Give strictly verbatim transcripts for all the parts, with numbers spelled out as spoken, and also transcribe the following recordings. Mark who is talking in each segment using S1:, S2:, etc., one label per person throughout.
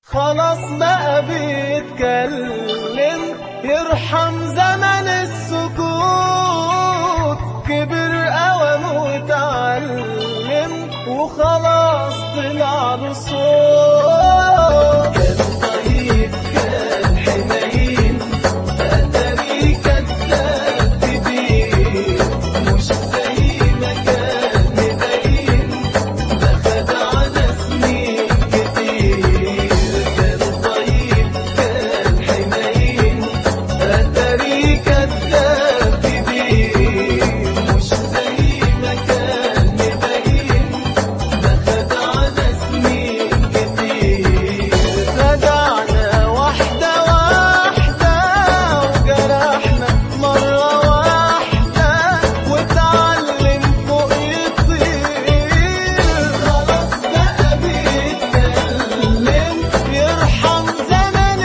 S1: خلاص بقى بيتكلم يرحم زمن السكوت، كبر قوم وتعلم وخلاص طلع له صوت. كان طيب كان حنين أتاري كداب كبير، مش زي ما كان مبين ده خدعنا سنين كتير. كان طيب كان حنين أتاري كداب كبير، مش زي ما كان مبين ده خدعنا سنين كتير. خدعنا واحدة واحدة وجرحنا مرة واحدة واتعلم فوق يطير. خلاص بقى بيتكلم يرحم زمن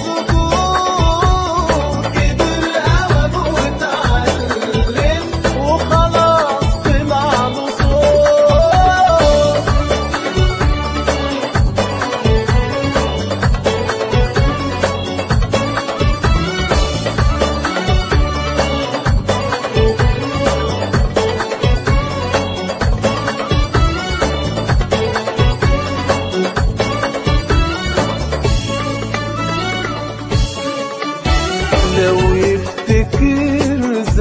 S1: السكوت، كبر قوم واتعلم وخلاص طلع له صوت. لو يفتكر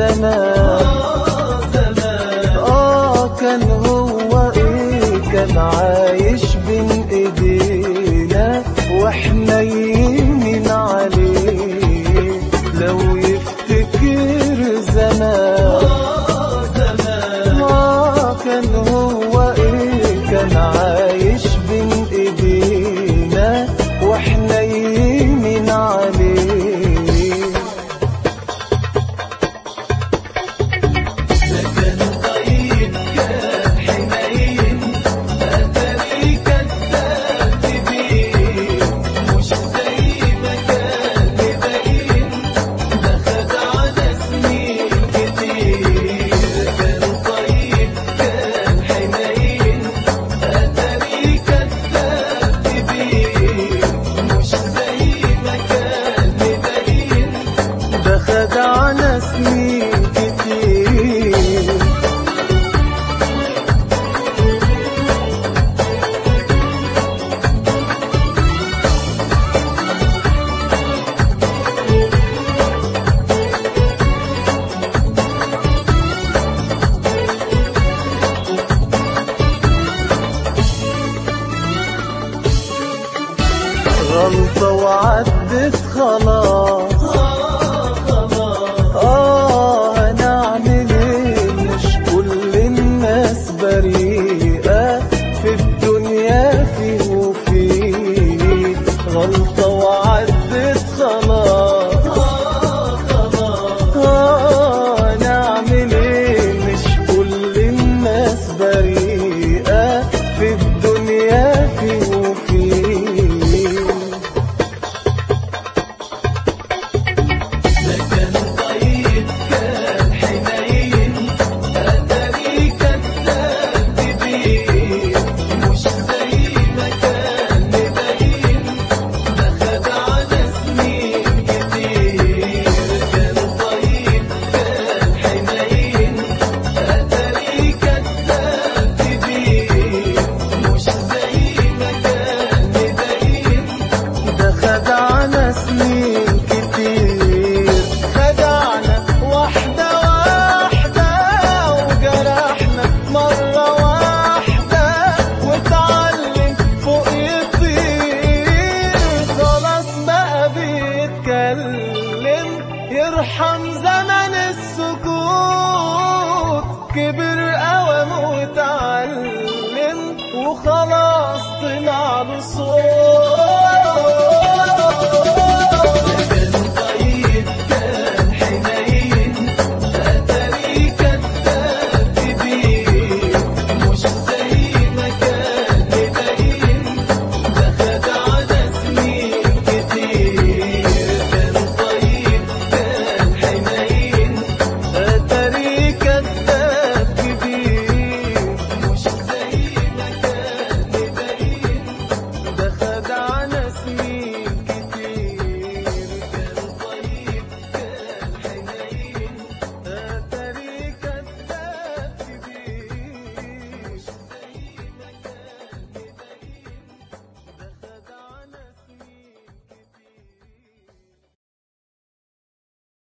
S1: زمان اه كان هو ايه، كان عايش بين ايدينا واحنا يمين عليه. لو يفتكر زمان اه كان هو ايه، كان عايش بين ايدينا واحنا يمين عليه. كان طيب كان حنين أتاري كداب كبير، مش زي ما كان مبين ده خدعنا سنين كتير. كان طيب كان حنين أتاري كداب كبير، مش زي ما كان مبين ده خدعنا سنين كتير. غلطة وعدت خلاص اه هنعمل ايه، مش كل الناس بريئة في الدنيا فيه وفيه. غلطة